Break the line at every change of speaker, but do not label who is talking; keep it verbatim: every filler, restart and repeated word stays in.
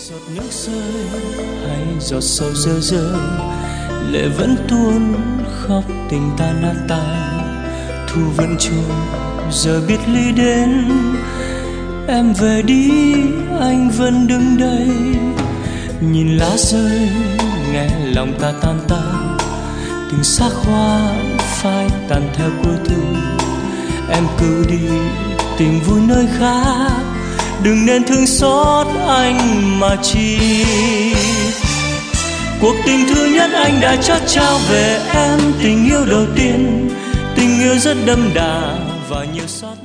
giọt nước rơi hay giọt sầu rơi rơi, lệ vẫn tuôn khóc tình ta nát tan. Thu vẫn trôi giờ biết ly đến, em về đi anh vẫn đứng đây. Nhìn lá rơi nghe lòng ta tan tan, từng xác hoa phai tàn theo cuối thu. Em cứ đi tìm vui nơi khác, đừng nên thương xót anh mà chi. Cuộc tình thứ nhất anh đã chót trao về em, tình yêu đầu tiên, tình yêu rất đậm đà và nhiều xót